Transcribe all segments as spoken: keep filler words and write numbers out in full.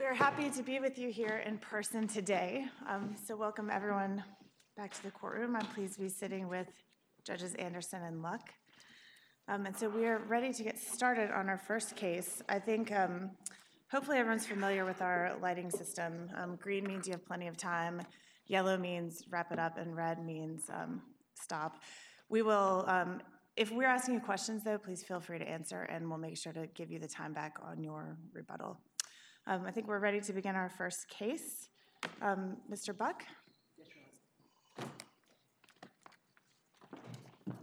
We are happy to be with you here in person today. Um, so welcome everyone back to the courtroom. I'm pleased to be sitting with Judges Anderson and Luck. Um, and so we are ready to get started on our first case. I think um, hopefully everyone's familiar with our lighting system. Um, green means you have plenty of time, yellow means wrap it up, and red means um, stop. We will, um, if we're asking you questions though, please feel free to answer and we'll make sure to give you the time back on your rebuttal. Um, I think we're ready to begin our first case. Um, Mister Buck? Yes, Your Honor.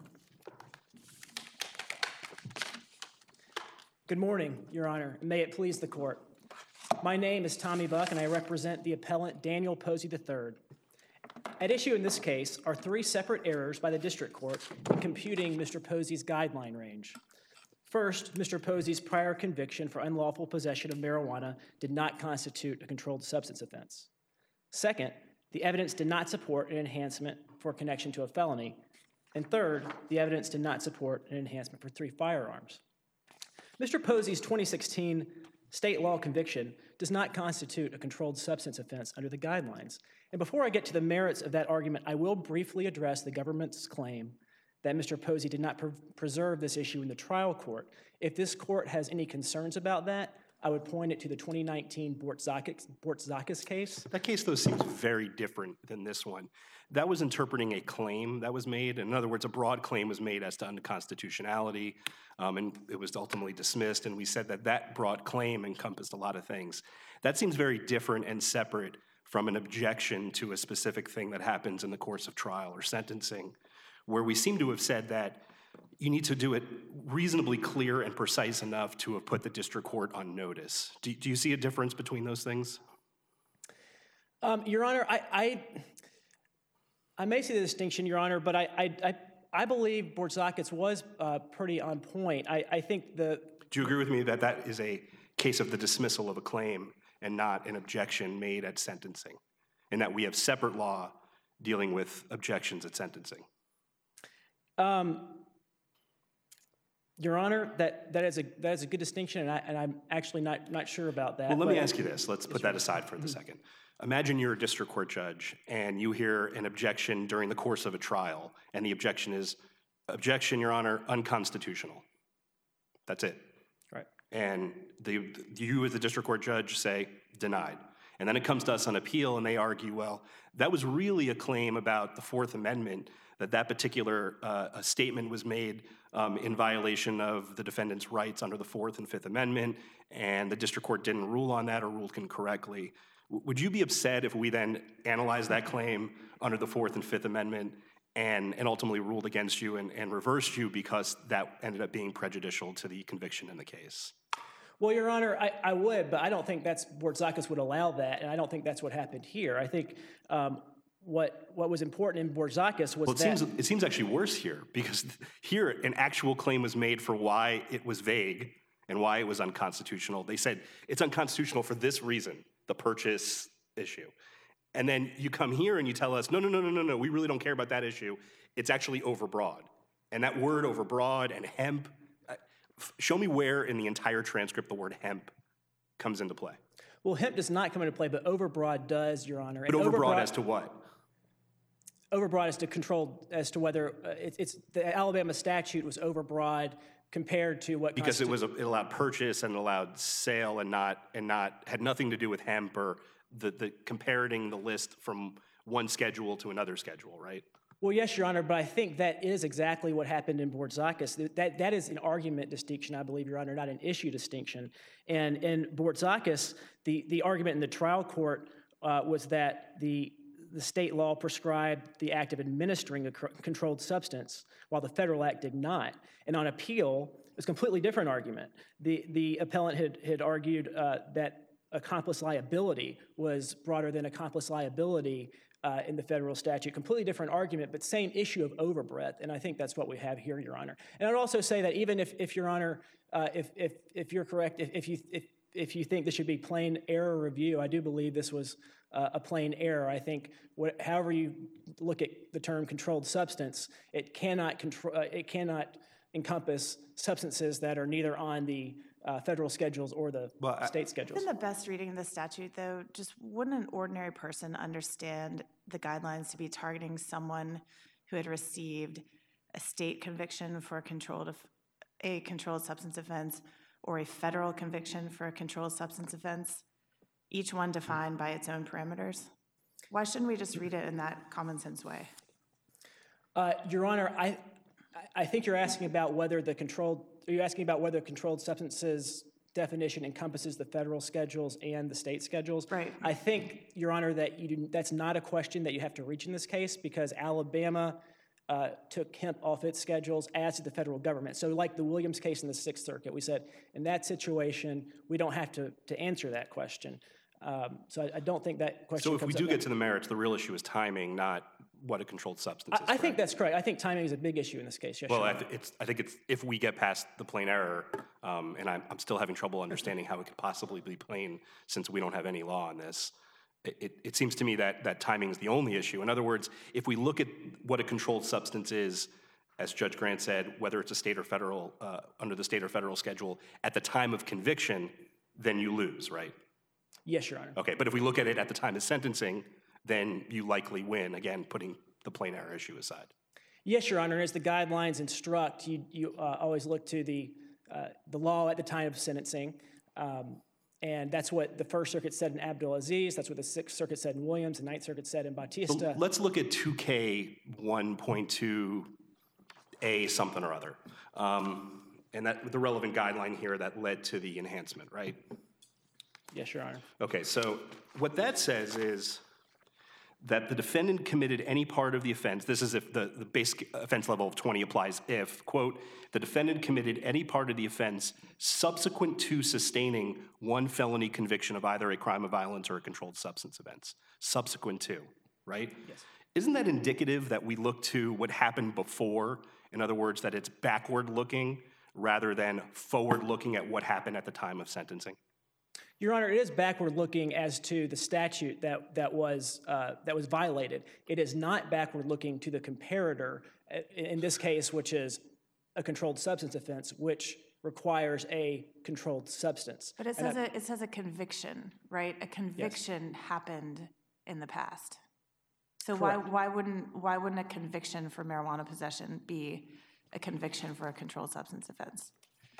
Good morning, Your Honor, and may it please the court. My name is Tommy Buck, and I represent the appellant Daniel Posey the third. At issue in this case are three separate errors by the district court in computing Mister Posey's guideline range. First, Mister Posey's prior conviction for unlawful possession of marijuana did not constitute a controlled substance offense. Second, the evidence did not support an enhancement for connection to a felony. And third, the evidence did not support an enhancement for three firearms. Mister Posey's twenty sixteen state law conviction does not constitute a controlled substance offense under the guidelines. And before I get to the merits of that argument, I will briefly address the government's claim that Mister Posey did not pre- preserve this issue in the trial court. If this court has any concerns about that, I would point it to the twenty nineteen Bortzakis case. That case, though, seems very different than this one. That was interpreting a claim that was made. In other words, a broad claim was made as to unconstitutionality, um, and it was ultimately dismissed, and we said that that broad claim encompassed a lot of things. That seems very different and separate from an objection to a specific thing that happens in the course of trial or sentencing, where we seem to have said that you need to do it reasonably clear and precise enough to have put the district court on notice. Do, do you see a difference between those things? Um, Your Honor, I, I I may see the distinction, Your Honor, but I I, I, I believe Bortzakis was uh, pretty on point. I, I think the... Do you agree with me that that is a case of the dismissal of a claim and not an objection made at sentencing, and that we have separate law dealing with objections at sentencing? Um, Your Honor, that, that is a that is a good distinction, and, I, and I'm actually not, not sure about that. Well, let me ask you this. Let's put that aside for the Mm-hmm. second. Imagine you're a district court judge, and you hear an objection during the course of a trial, and the objection is, objection, Your Honor, unconstitutional. That's it. Right. And the, you as the district court judge say, denied. And then it comes to us on appeal, and they argue, well, that was really a claim about the Fourth Amendment, that that particular uh, statement was made um, in violation of the defendant's rights under the Fourth and Fifth Amendment, and the district court didn't rule on that or ruled incorrectly. W- would you be upset if we then analyzed that claim under the Fourth and Fifth Amendment and, and ultimately ruled against you and, and reversed you because that ended up being prejudicial to the conviction in the case? Well, Your Honor, I, I would, but I don't think that's Bortzakis would allow that, and I don't think that's what happened here. I think um, what what was important in Bortzakis was well, it that... Seems, it seems actually worse here, because here an actual claim was made for why it was vague and why it was unconstitutional. They said it's unconstitutional for this reason, the purchase issue. And then you come here and you tell us, no, no, no, no, no, no, we really don't care about that issue. It's actually overbroad. And that word overbroad and hemp, uh, f- show me where in the entire transcript the word hemp comes into play. Well, hemp does not come into play, but overbroad does, Your Honor. But And overbroad, overbroad as to what? Overbroad as to control, as to whether uh, it's, it's the Alabama statute was overbroad compared to what because it was a, it allowed purchase and allowed sale and not and not had nothing to do with hemp or the the comparing the list from one schedule to another schedule, right? Well, yes, Your Honor, but I think that is exactly what happened in Bortzakis. That that is an argument distinction, I believe, Your Honor, not an issue distinction. And in Bortzakis, the the argument in the trial court uh, was that the the state law prescribed the act of administering a controlled substance, while the federal act did not. And on appeal, it was a completely different argument. The the appellant had, had argued uh, that accomplice liability was broader than accomplice liability uh, in the federal statute. Completely different argument, but same issue of overbreadth, and I think that's what we have here, Your Honor. And I'd also say that even if, if Your Honor, uh, if, if, if you're correct, if, if you if if you think this should be plain error review, I do believe this was uh, a plain error. I think what, however you look at the term controlled substance, it cannot control, uh, it cannot encompass substances that are neither on the uh, federal schedules or the Well, I- state schedules. In the best reading of the statute, though, just wouldn't an ordinary person understand the guidelines to be targeting someone who had received a state conviction for a controlled, of- a controlled substance offense or a federal conviction for a controlled substance offense, each one defined by its own parameters? Why shouldn't we just read it in that common sense way? Uh, Your Honor, I, I think you're asking about whether the controlled, are you asking about whether controlled substances definition encompasses the federal schedules and the state schedules? Right. I think, Your Honor, that you do, that's not a question that you have to reach in this case because Alabama uh, took hemp off its schedules, as did the federal government. So like the Williams case in the Sixth Circuit, we said in that situation, we don't have to, to answer that question. Um, so I, I don't think that question So if we comes do up get now. to the merits, the real issue is timing, not what a controlled substance is. I, I think correct? that's correct. I think timing is a big issue in this case, yes, Well, Your I, Honor. th- it's, I think it's, if we get past the plain error, um, and I'm, I'm still having trouble understanding how it could possibly be plain since we don't have any law on this, it, it, it seems to me that, that timing is the only issue. In other words, if we look at what a controlled substance is, as Judge Grant said, whether it's a state or federal, uh, under the state or federal schedule, at the time of conviction, then you lose, right? Yes, Your Honor. Okay, but if we look at it at the time of sentencing, then you likely win, again, putting the plain error issue aside. Yes, Your Honor. As the guidelines instruct, you, you uh, always look to the, uh, the law at the time of sentencing. Um, and that's what the First Circuit said in Abdulaziz. That's what the Sixth Circuit said in Williams. The Ninth Circuit said in Bautista. Let's look at two K one point two A something or other. Um, and that the relevant guideline here that led to the enhancement, right? Yes, Your Honor. Okay, so what that says is that the defendant committed any part of the offense, this is if the, the base offense level of twenty applies if, quote, the defendant committed any part of the offense subsequent to sustaining one felony conviction of either a crime of violence or a controlled substance offense. Subsequent to, right? Yes. Isn't that indicative that we look to what happened before? In other words, that it's backward looking rather than forward looking at what happened at the time of sentencing? Your Honor, it is backward looking as to the statute that, that, was, uh, that was violated. It is not backward looking to the comparator, uh, in this case, which is a controlled substance offense, which requires a controlled substance. But it And says I- a, it says a conviction, right? A conviction happened in the past. So why, Correct. why wouldn't, why wouldn't a conviction for marijuana possession be a conviction for a controlled substance offense?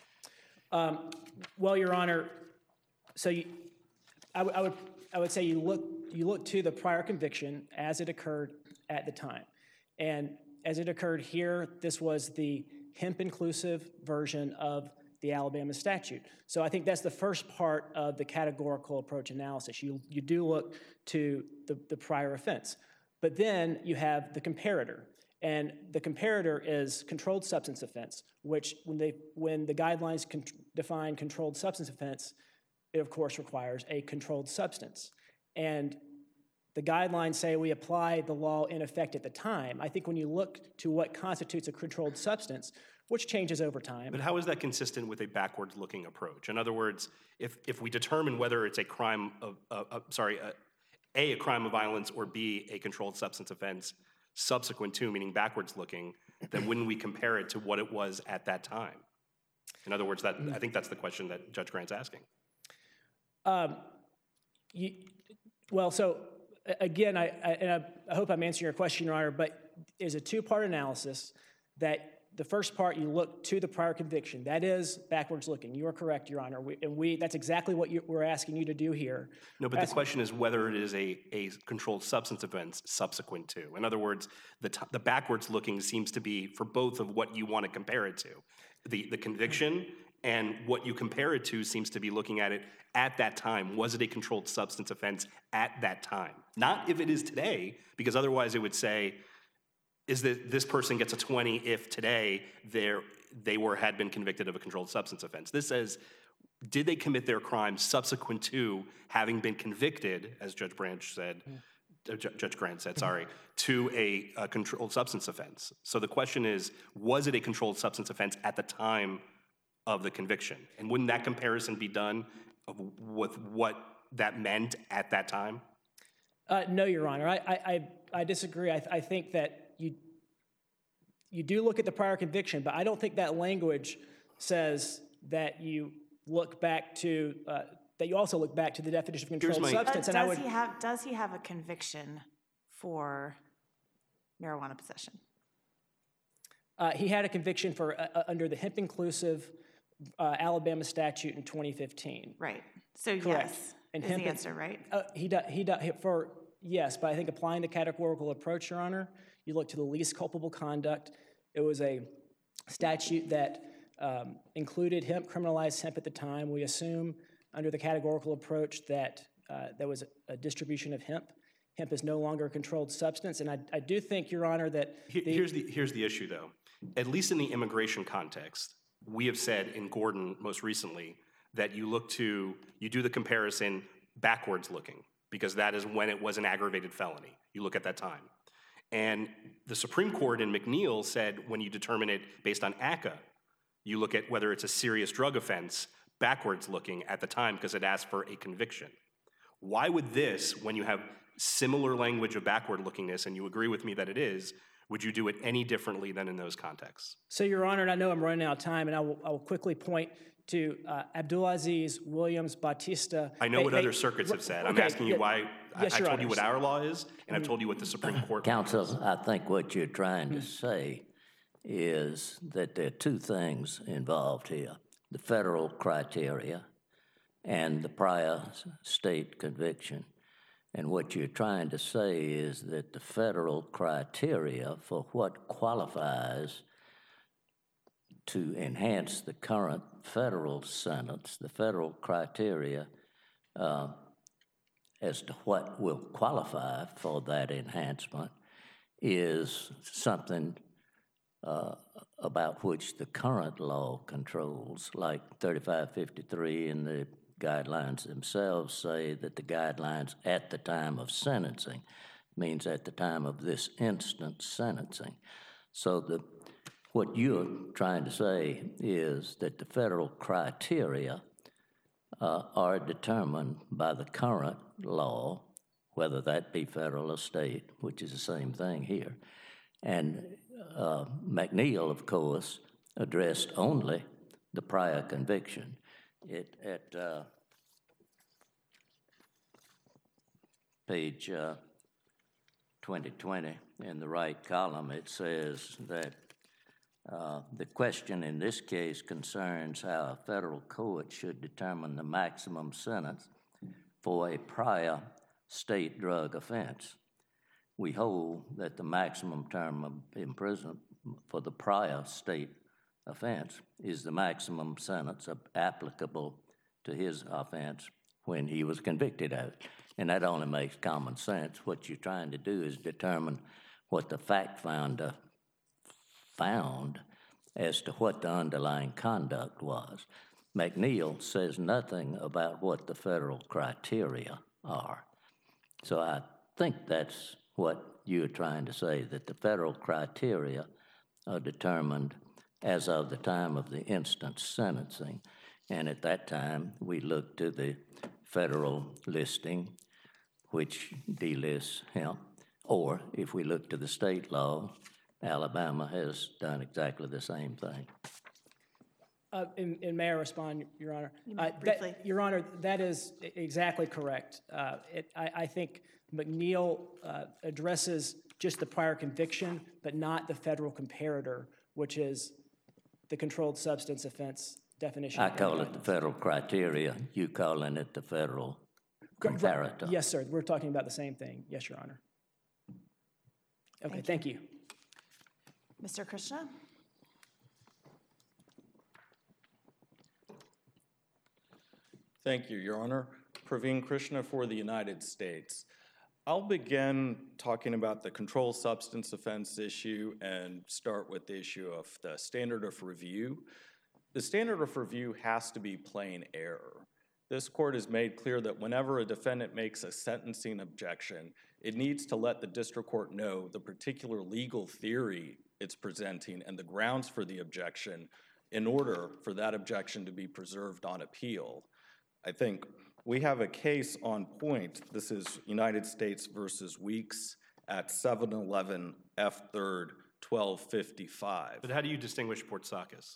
Um, well, Your Honor, so you, I, w- I would I would say you look you look to the prior conviction as it occurred at the time, and as it occurred here, this was the hemp inclusive version of the Alabama statute. So I think that's the first part of the categorical approach analysis. You you do look to the, the prior offense, but then you have the comparator. And the comparator is controlled substance offense, which when they when the guidelines con- define controlled substance offense, it of course requires a controlled substance. And the guidelines say we apply the law in effect at the time. I think when you look to what constitutes a controlled substance, which changes over time. But how is that consistent with a backwards-looking approach? In other words, if, if we determine whether it's a crime of, uh, uh, sorry, uh, A, a crime of violence, or B, a controlled substance offense, subsequent to, meaning backwards-looking, then wouldn't we compare it to what it was at that time? In other words, that I think that's the question that Judge Grant's asking. Um, you, well, so a- again, I, I, and I, I hope I'm answering your question, Your Honor, but there's a two-part analysis that the first part, you look to the prior conviction. That is backwards looking. You are correct, Your Honor. We, and we, that's exactly what you, we're asking you to do here. No, but the question is whether it is a, a controlled substance offense subsequent to. In other words, the, t- the backwards looking seems to be for both of what you want to compare it to. The, the conviction and what you compare it to seems to be looking at it at that time. Was it a controlled substance offense at that time? Not if it is today, because otherwise it would say, is that this person gets a twenty if today they're, they were had been convicted of a controlled substance offense. This says, did they commit their crime subsequent to having been convicted, as Judge Branch said, uh, J- Judge Grant said, sorry, to a, a controlled substance offense. So the question is, was it a controlled substance offense at the time of the conviction? And wouldn't that comparison be done of, with what that meant at that time? Uh, no, Your Honor. I, I, I, I disagree. I, I think that you, you do look at the prior conviction, but I don't think that language says that you look back to, uh, that you also look back to the definition of controlled my- substance. But And I does would, he have, does he have a conviction for marijuana possession? uh, he had a conviction for, uh, uh, under the hemp-inclusive uh, Alabama statute in twenty fifteen. Right. So Correct. yes, And is hemp- the answer, right? Uh, he does, he does, for, yes, but I think applying the categorical approach, Your Honor, you look to the least culpable conduct. It was a statute that um, included hemp, criminalized hemp at the time. We assume under the categorical approach that uh, there was a, a distribution of hemp. Hemp is no longer a controlled substance, and I, I do think, Your Honor, that Here- the, Here's the, here's the issue, though. At least in the immigration context, we have said in Gordon most recently that you look to, you do the comparison backwards looking, because that is when it was an aggravated felony. You look at that time. And the Supreme Court in McNeil said when you determine it based on A C C A, you look at whether it's a serious drug offense backwards looking at the time because it asks for a conviction. Why would this, when you have similar language of backward lookingness, and you agree with me that it is, would you do it any differently than in those contexts? So, Your Honor, and I know I'm running out of time, and I will, I will quickly point to uh, Abdulaziz Williams Bautista. I know They- what they- other circuits have said. I'm Okay, asking you yeah, why. I, yes, I Your told you what Honors. our law is, and I've told you what the Supreme Court. Counsel, I think what you're trying to say is that there are two things involved here: the federal criteria and the prior s- state conviction. And what you're trying to say is that the federal criteria for what qualifies to enhance the current federal sentence, the federal criteria uh, as to what will qualify for that enhancement, is something uh, about which the current law controls, like thirty-five fifty-three and the guidelines themselves say that the guidelines at the time of sentencing means at the time of this instant sentencing. So the what you're trying to say is that the federal criteria uh, are determined by the current law, whether that be federal or state, which is the same thing here. And uh, McNeil, of course, addressed only the prior conviction. It, at uh, page uh, twenty twenty in the right column, it says that uh, the question in this case concerns how a federal court should determine the maximum sentence for a prior state drug offense. We hold that the maximum term of imprisonment for the prior state offense is the maximum sentence applicable to his offense when he was convicted of it. And that only makes common sense. What you're trying to do is determine what the fact finder found as to what the underlying conduct was. McNeil says nothing about what the federal criteria are. So I think that's what you're trying to say, that the federal criteria are determined as of the time of the instant sentencing. And at that time, we look to the federal listing, which delists hemp. Or if we look to the state law, Alabama has done exactly the same thing. Uh, and, and may I respond, Your Honor? may, Uh, briefly. that, Your Honor, that is e- exactly correct. Uh, it, I, I think McNeil uh, addresses just the prior conviction, but not the federal comparator, which is the controlled substance offense definition. I of call the it the guidelines. federal criteria. You calling it the federal comparator. Yes, sir. We're talking about the same thing. Yes, Your Honor. Okay, thank you. Mister Krishna? Thank you, Your Honor. Praveen Krishna for the United States. I'll begin talking about the controlled substance offense issue and start with the issue of the standard of review. The standard of review has to be plain error. This court has made clear that whenever a defendant makes a sentencing objection, it needs to let the district court know the particular legal theory it's presenting and the grounds for the objection in order for that objection to be preserved on appeal. I think we have a case on point. This is United States versus Weeks at seven eleven F third twelve fifty-five. But how do you distinguish Portsakis?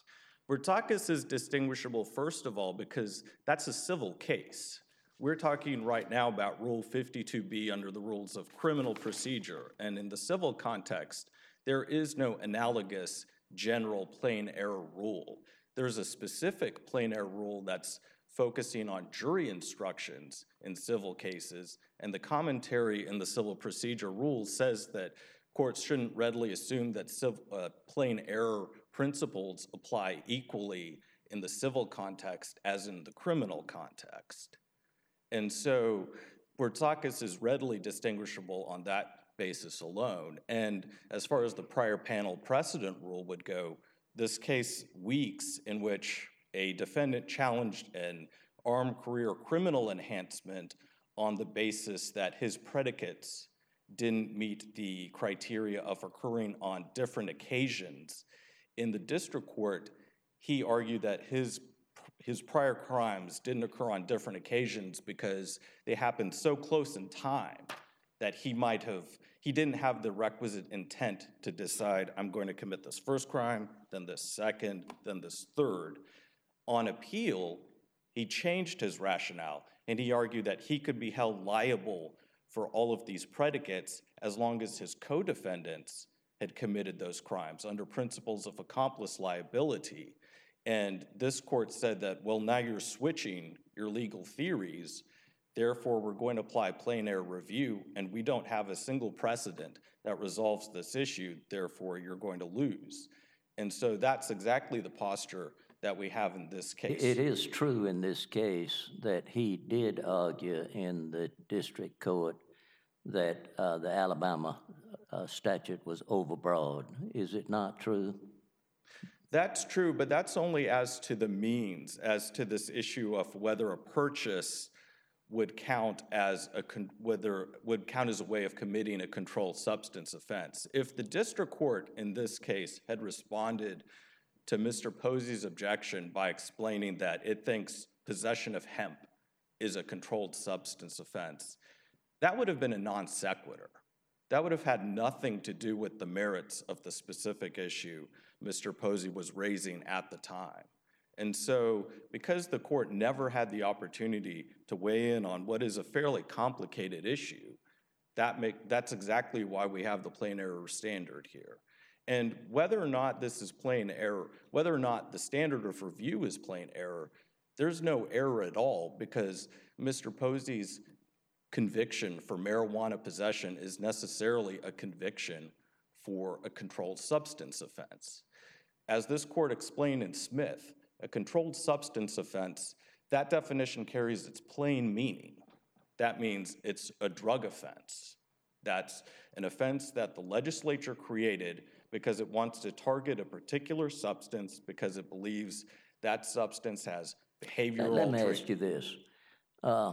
Bertakis is distinguishable, first of all, because that's a civil case. We're talking right now about Rule fifty-two B under the rules of criminal procedure. And in the civil context, there is no analogous general plain error rule. There's a specific plain error rule that's focusing on jury instructions in civil cases, and the commentary in the civil procedure rules says that courts shouldn't readily assume that civil, uh, plain error principles apply equally in the civil context as in the criminal context. And so Bertakis is readily distinguishable on that basis alone. And as far as the prior panel precedent rule would go, this case, Weeks, in which a defendant challenged an armed career criminal enhancement on the basis that his predicates didn't meet the criteria of occurring on different occasions. In the district court, he argued that his his prior crimes didn't occur on different occasions because they happened so close in time that he might have, he didn't have the requisite intent to decide, I'm going to commit this first crime, then this second, then this third. On appeal, he changed his rationale, and he argued that he could be held liable for all of these predicates as long as his co-defendants had committed those crimes under principles of accomplice liability. And this court said that, well, now you're switching your legal theories, therefore we're going to apply plain error review, and we don't have a single precedent that resolves this issue, therefore you're going to lose. And so that's exactly the posture that we have in this case. It is true in this case that he did argue in the district court that uh, the Alabama uh, statute was overbroad. Is it not true? That's true, but that's only as to the means, as to this issue of whether a purchase would count as a con- whether would count as a way of committing a controlled substance offense. If the district court in this case had responded to Mister Posey's objection by explaining that it thinks possession of hemp is a controlled substance offense, that would have been a non sequitur. That would have had nothing to do with the merits of the specific issue Mister Posey was raising at the time. And so, because the court never had the opportunity to weigh in on what is a fairly complicated issue, that make, that's exactly why we have the plain error standard here. And whether or not this is plain error, whether or not the standard of review is plain error, there's no error at all because Mister Posey's conviction for marijuana possession is necessarily a conviction for a controlled substance offense. As this court explained in Smith, a controlled substance offense, that definition carries its plain meaning. That means it's a drug offense. That's an offense that the legislature created because it wants to target a particular substance because it believes that substance has behavioral... Let me ask you this. Uh,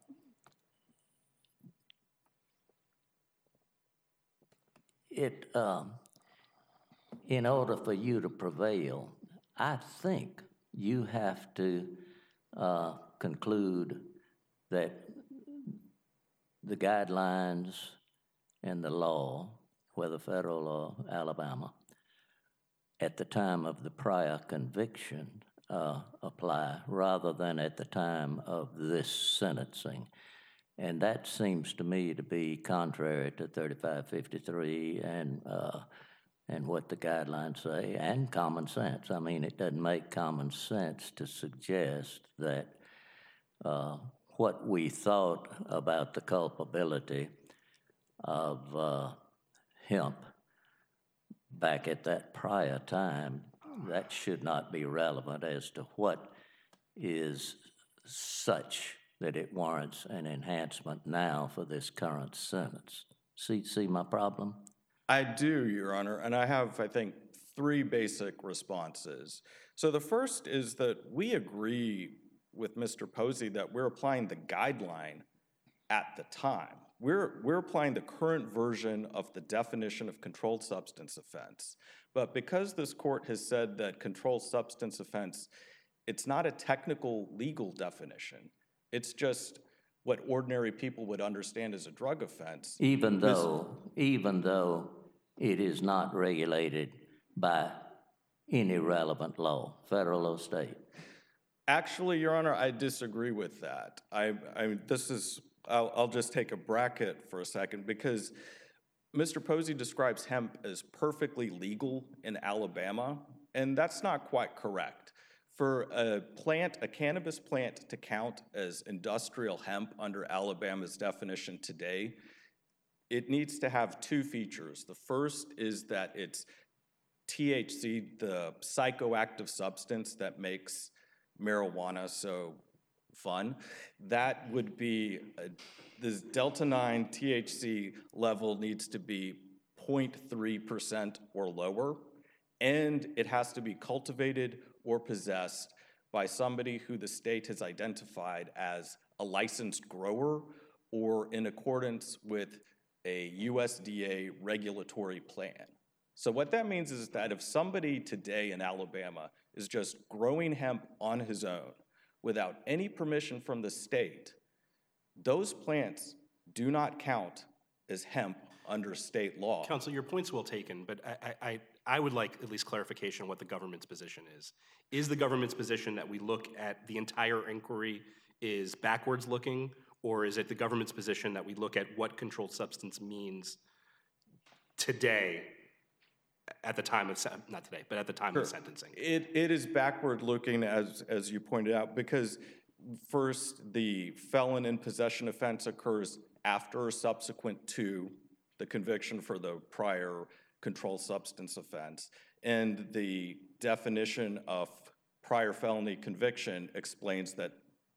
it, um, in order for you to prevail, I think you have to uh, conclude that the guidelines and the law, whether federal or Alabama, at the time of the prior conviction uh, apply rather than at the time of this sentencing. And that seems to me to be contrary to thirty-five fifty-three and uh, and what the guidelines say, and common sense. I mean, it doesn't make common sense to suggest that uh, what we thought about the culpability of uh, hemp back at that prior time, that should not be relevant as to what is such that it warrants an enhancement now for this current sentence. See, see my problem? I do, Your Honor, and I have, I think, three basic responses. So the first is that we agree with Mister Posey that we're applying the guideline at the time. We're, we're applying the current version of the definition of controlled substance offense. But because this court has said that controlled substance offense, it's not a technical legal definition. It's just what ordinary people would understand as a drug offense. Even though, even though it is not regulated by any relevant law, federal or state? Actually, Your Honor, I disagree with that. I, I this is, I'll, I'll just take a bracket for a second because Mister Posey describes hemp as perfectly legal in Alabama, and that's not quite correct. For a plant, a cannabis plant to count as industrial hemp under Alabama's definition today, it needs to have two features. The first is that it's T H C, the psychoactive substance that makes marijuana so fun. That would be, a, this delta nine T H C level needs to be zero point three percent or lower, and it has to be cultivated or possessed by somebody who the state has identified as a licensed grower or in accordance with a U S D A regulatory plan. So what that means is that if somebody today in Alabama is just growing hemp on his own without any permission from the state, those plants do not count as hemp under state law. Counsel, your point's well taken, but I, I, I would like at least clarification on what the government's position is. Is the government's position that we look at the entire inquiry is backwards looking, or is it the government's position that we look at what controlled substance means today at the time of, sen- not today, but at the time Sure. of sentencing? It, it is backward looking, as, as you pointed out, because first, the felon in possession offense occurs after or subsequent to the conviction for the prior controlled substance offense. And the definition of prior felony conviction explains that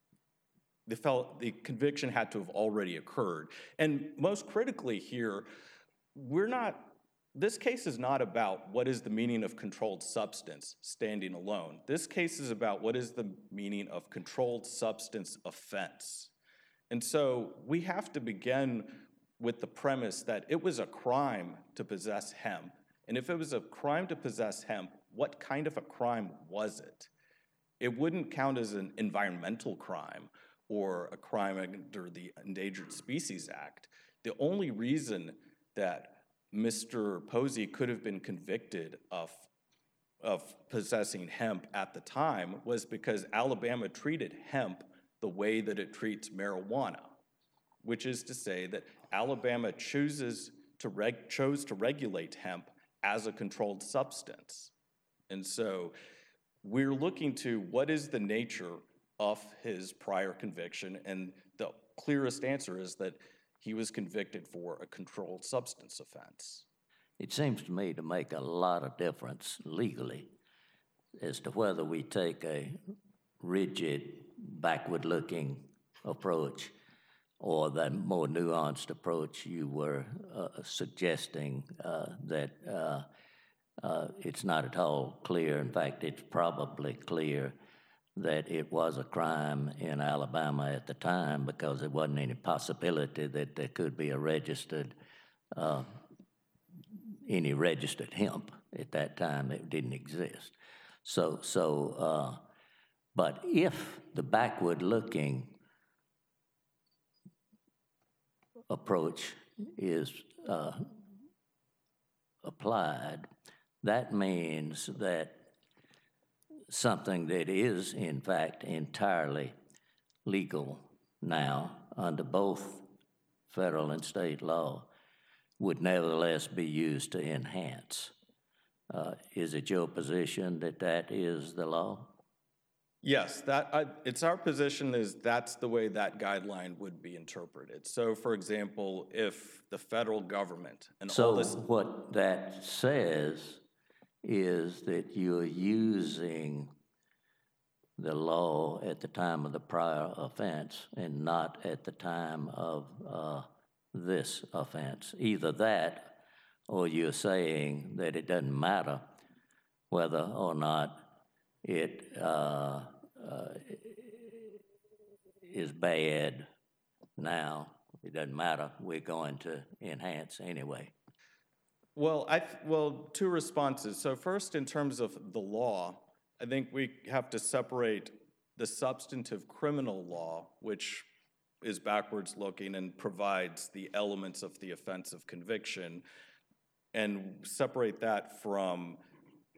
the, fel- the conviction had to have already occurred. And most critically here, we're not, this case is not about what is the meaning of controlled substance standing alone. This case is about what is the meaning of controlled substance offense. And so we have to begin with the premise that it was a crime to possess hemp. And if it was a crime to possess hemp, what kind of a crime was it? It wouldn't count as an environmental crime or a crime under the Endangered Species Act. The only reason that Mister Posey could have been convicted of, of possessing hemp at the time was because Alabama treated hemp the way that it treats marijuana, which is to say that Alabama chooses to reg- chose to regulate hemp as a controlled substance. And so we're looking to what is the nature of his prior conviction, and the clearest answer is that he was convicted for a controlled substance offense. It seems to me to make a lot of difference legally as to whether we take a rigid, backward-looking approach or the more nuanced approach you were uh, suggesting uh, that uh, uh, it's not at all clear. In fact, it's probably clear that it was a crime in Alabama at the time because there wasn't any possibility that there could be a registered, uh, any registered hemp at that time. It didn't exist. So, so, uh, but if the backward-looking approach is uh, applied, that means that something that is, in fact, entirely legal now under both federal and state law would nevertheless be used to enhance. Uh, is it your position that that is the law? Yes, that I, it's our position is that's the way that guideline would be interpreted. So, for example, if the federal government and so all this... what that says is that you're using the law at the time of the prior offense and not at the time of uh, this offense. Either that or you're saying that it doesn't matter whether or not it uh, uh, is bad now. It doesn't matter. We're going to enhance anyway. Well, I th- well, two responses. So first, in terms of the law, I think we have to separate the substantive criminal law, which is backwards looking and provides the elements of the offense of conviction, and separate that from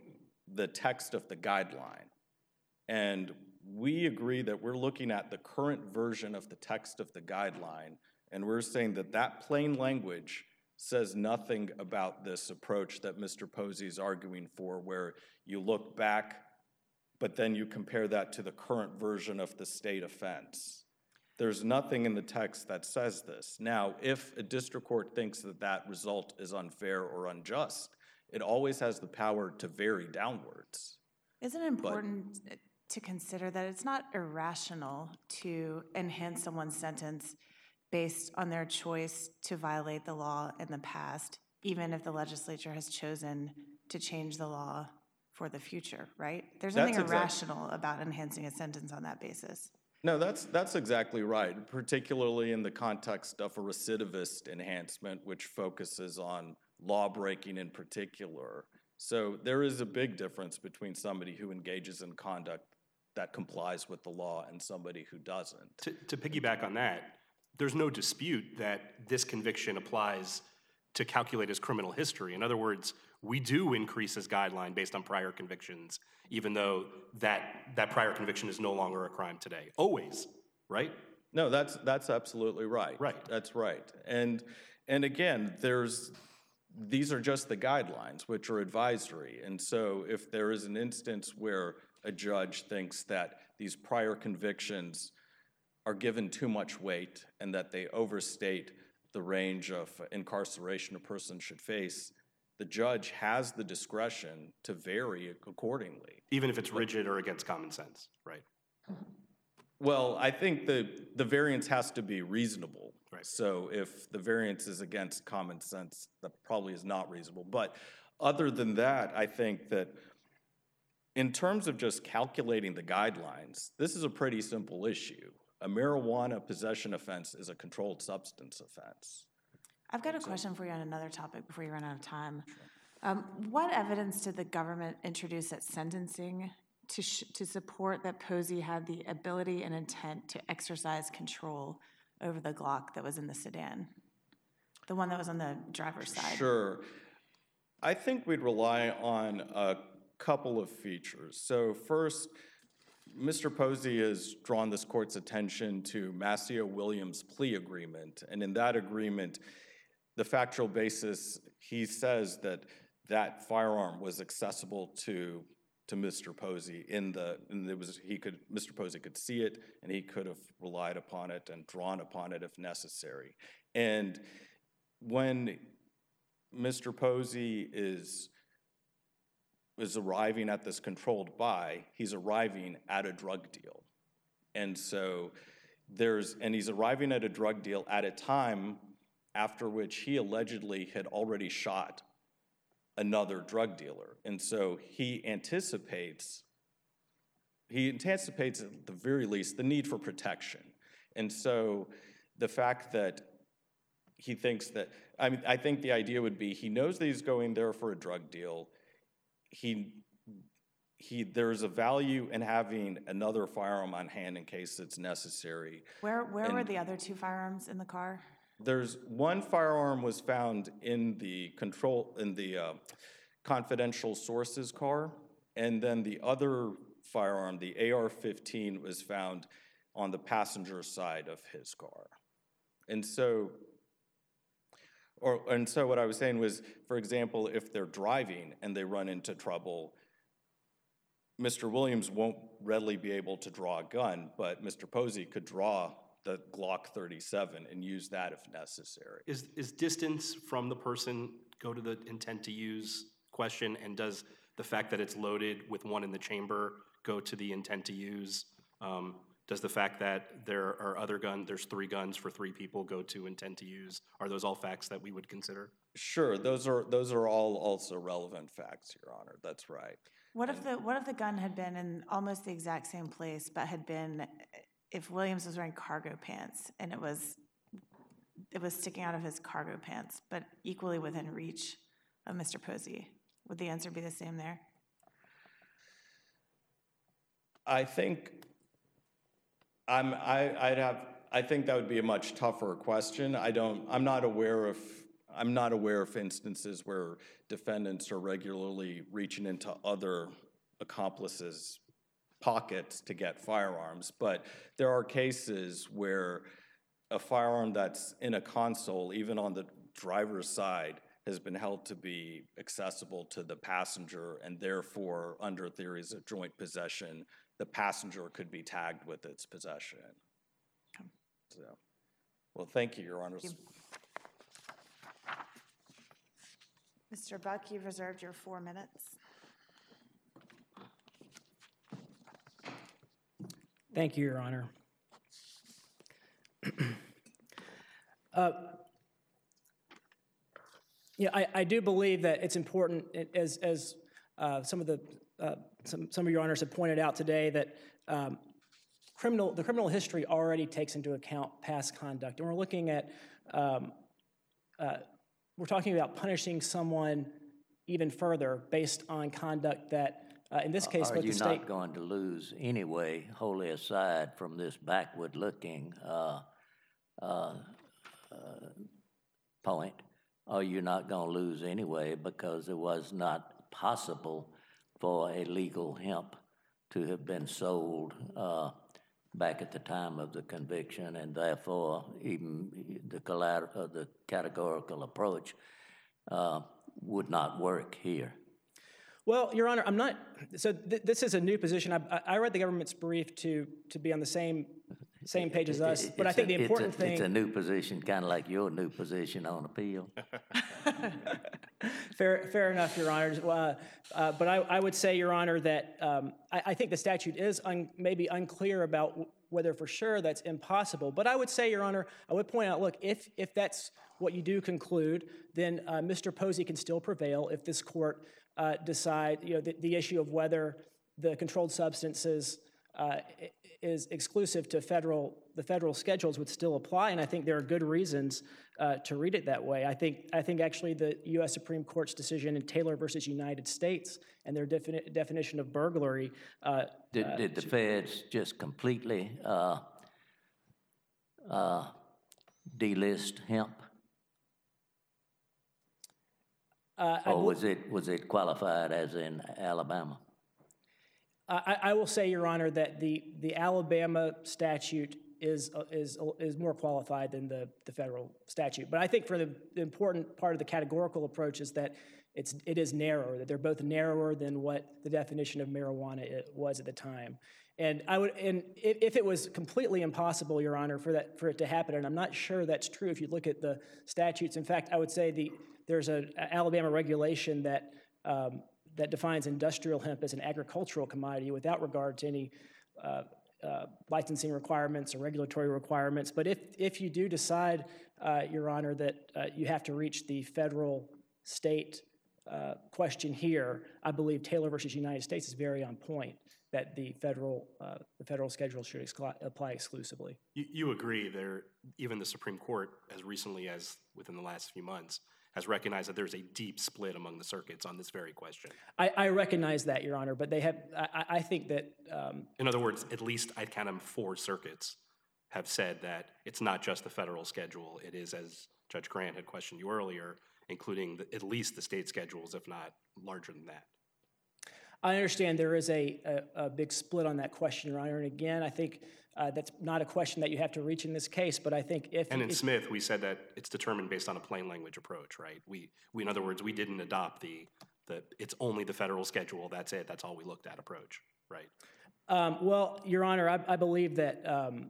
the text of the guideline. And we agree that we're looking at the current version of the text of the guideline, and we're saying that that plain language says nothing about this approach that Mister Posey is arguing for, where you look back, but then you compare that to the current version of the state offense. There's nothing in the text that says this. Now, if a district court thinks that that result is unfair or unjust, it always has the power to vary downwards. Isn't it important to consider that it's not irrational to enhance someone's sentence based on their choice to violate the law in the past, even if the legislature has chosen to change the law for the future, right? There's That's nothing exact- irrational about enhancing a sentence on that basis. No, that's that's exactly right, particularly in the context of a recidivist enhancement, which focuses on law breaking in particular. So there is a big difference between somebody who engages in conduct that complies with the law and somebody who doesn't. To, to piggyback on that, there's no dispute that this conviction applies to calculate his criminal history. In other words, we do increase his guideline based on prior convictions, even though that, that prior conviction is no longer a crime today. Always, right? No, that's that's absolutely right. Right. That's right. And and again, there's these are just the guidelines, which are advisory. And so if there is an instance where a judge thinks that these prior convictions are given too much weight and that they overstate the range of incarceration a person should face, the judge has the discretion to vary accordingly. Even if it's rigid or against common sense, right? Well, I think the, the variance has to be reasonable. Right. So if the variance is against common sense, that probably is not reasonable. But other than that, I think that in terms of just calculating the guidelines, this is a pretty simple issue. A marijuana possession offense is a controlled substance offense. I've got a question for you on another topic before you run out of time. Um, what evidence did the government introduce at sentencing to, sh- to support that Posey had the ability and intent to exercise control over the Glock that was in the sedan? The one that was on the driver's side. Sure. I think we'd rely on a couple of features. So first, Mister Posey has drawn this court's attention to Mascio Williams' plea agreement. And in that agreement, the factual basis, he says that that firearm was accessible to to Mister Posey in the, and it was, he could, Mister Posey could see it, and he could have relied upon it and drawn upon it if necessary. And when Mister Posey is is arriving at this controlled buy, he's arriving at a drug deal. And so there's, and he's arriving at a drug deal at a time after which he allegedly had already shot another drug dealer. And so he anticipates, he anticipates at the very least the need for protection. And so the fact that he thinks that, I mean, I think the idea would be he knows that he's going there for a drug deal. He, he, there's a value in having another firearm on hand in case it's necessary. Where, where And were the other two firearms in the car? There's one firearm was found in the control, in the uh, confidential sources car, and then the other firearm, the A R fifteen, was found on the passenger side of his car. And so, or and so what I was saying was, for example, if they're driving and they run into trouble, Mister Williams won't readily be able to draw a gun, but Mister Posey could draw the Glock thirty-seven and use that if necessary. Is, is distance from the person go to the intent to use question, and does the fact that it's loaded with one in the chamber go to the intent to use? Um, does the fact that there are other guns, there's three guns for three people, go to intent to use? Are those all facts that we would consider? Sure, those are those are all also relevant facts, Your Honor. That's right. What if the, what if the gun had been in almost the exact same place, but had been, if Williams was wearing cargo pants and it was, it was sticking out of his cargo pants, but equally within reach of Mister Posey? Would the answer be the same there? I think I'm I I'd have I think that would be a much tougher question. I don't I'm not aware of I'm not aware of instances where defendants are regularly reaching into other accomplices' pockets to get firearms, but there are cases where a firearm that's in a console, even on the driver's side, has been held to be accessible to the passenger, and therefore, under theories of joint possession, the passenger could be tagged with its possession. So, well, thank you, Your Honors. Thank you. Mister Buck, you've reserved your four minutes. Thank you, Your Honor. uh, yeah, I, I do believe that it's important, as as uh, some of the uh, some some of Your Honors have pointed out today, that um, criminal the criminal history already takes into account past conduct, and we're looking at um, uh, we're talking about punishing someone even further based on conduct that. Uh, in this case, are both you the state. not going to lose anyway, wholly aside from this backward-looking uh, uh, uh, point? Are you not going to lose anyway because it was not possible for a legal hemp to have been sold uh, back at the time of the conviction, and therefore even the, collateral, uh, the categorical approach uh, would not work here? Well, Your Honor, I'm not. So th this is a new position. I, I read the government's brief to to be on the same same page as us. But I think a, the important it's a, thing. It's a new position, kind of like your new position on appeal. fair, fair enough, Your Honor. Uh, uh, but I, I would say, Your Honor, that um, I, I think the statute is un, maybe unclear about w whether for sure that's impossible. But I would say, Your Honor, I would point out, look, if if that's what you do conclude, then uh, Mister Posey can still prevail if this court uh, decide, you know, the, the issue of whether the controlled substances uh, is exclusive to federal, the federal schedules would still apply, and I think there are good reasons uh, to read it that way. I think, I think actually the U S Supreme Court's decision in Taylor versus United States and their defini definition of burglary. Uh, Did, uh, did the feds just completely uh, uh, delist hemp? Uh, or was it was it qualified as in Alabama? I, I will say, Your Honor, that the the Alabama statute is uh, is is more qualified than the the federal statute. But I think for the, the important part of the categorical approach is that it's it is narrower. That they're both narrower than what the definition of marijuana it was at the time. And I would, and if, if it was completely impossible, Your Honor, for that for it to happen, and I'm not sure that's true if you look at the statutes. In fact, I would say the there's an Alabama regulation that um, that defines industrial hemp as an agricultural commodity without regard to any uh, uh, licensing requirements or regulatory requirements. But if if you do decide, uh, Your Honor, that uh, you have to reach the federal state uh, question here, I believe Taylor versus United States is very on point. That the federal uh, the federal schedule should exclu apply exclusively. You, you agree there, even the Supreme Court, as recently as within the last few months, has recognized that there's a deep split among the circuits on this very question. I, I recognize that, Your Honor, but they have, I, I think that... Um, In other words, at least I count them four circuits have said that it's not just the federal schedule. It is, as Judge Grant had questioned you earlier, including the, at least the state schedules, if not larger than that. I understand there is a, a, a big split on that question, Your Honor, and again, I think uh, that's not a question that you have to reach in this case, but I think if... And in if, Smith, we said that it's determined based on a plain language approach, right? We, we in other words, we didn't adopt the, the it's only the federal schedule, that's it, that's all we looked at approach, right? Um, well, Your Honor, I, I believe that um,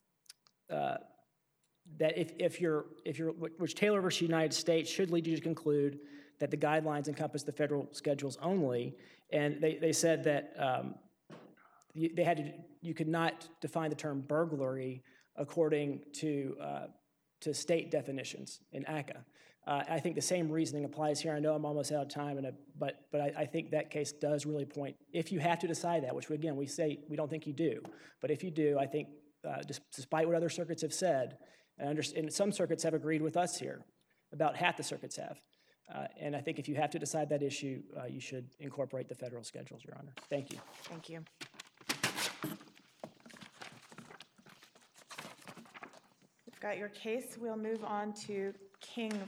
uh, that if, if you're, if you're, which Taylor versus United States should lead you to conclude that the guidelines encompass the federal schedules only, and they, they said that um, you, they had to, you could not define the term burglary according to, uh, to state definitions in A C C A. Uh, I think the same reasoning applies here. I know I'm almost out of time, and I, but, but I, I think that case does really point, if you have to decide that, which again, we say we don't think you do, but if you do, I think uh, despite what other circuits have said, and, under, and some circuits have agreed with us here, about half the circuits have. Uh, and I think if you have to decide that issue, uh, you should incorporate the federal schedules, Your Honor. Thank you. Thank you. We've got your case. We'll move on to King